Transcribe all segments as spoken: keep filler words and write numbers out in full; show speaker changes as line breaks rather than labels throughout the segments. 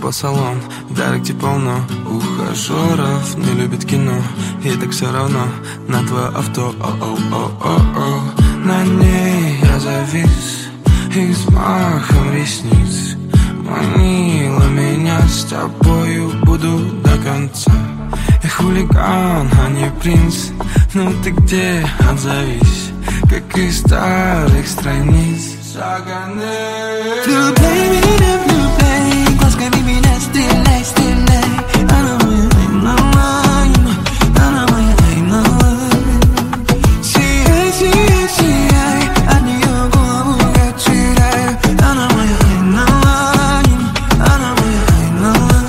спа-салон, дарок где полно ухажеров, не любит кино, и так все равно на твое авто. О-о-о-о-о. На ней я завис и взмахом ресниц манила меня, с тобою буду до конца. Я хулиган, а не принц. Ну ты где, отзовись, как из старых страниц.
Влюбляй меня, влюбляй, глазками меня стреляй, стреляй. Она моя айналайн, она моя айналайн. Сияй, сияй, сияй, от нее голову я теряю. Она моя айналайн, она моя айналайн.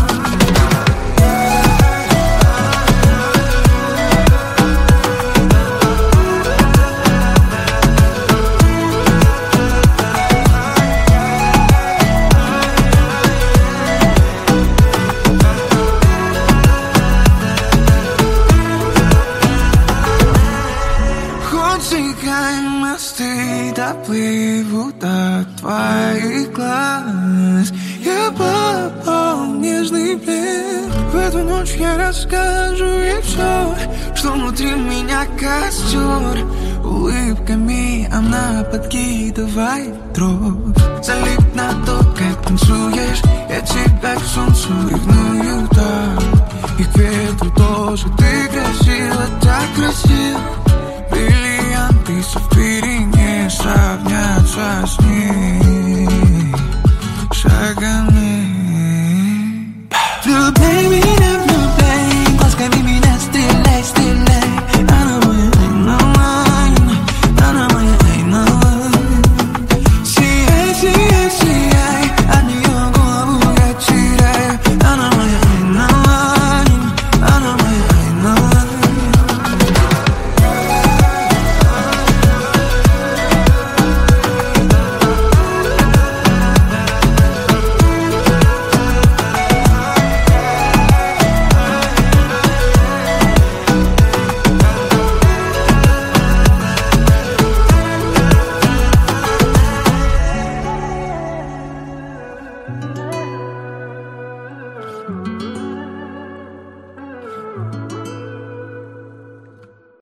Мосты доплывут от твоих глаз. Я попал в нежный плен. В эту ночь я расскажу ей все, что внутри меня костер. Улыбками она подкидывает дров. Залип на то, как танцуешь. Я тебя к солнцу ревную так. И к ветру тоже. Ты красива, так красива. Бриллианты сапфиры не сравнятся с ней.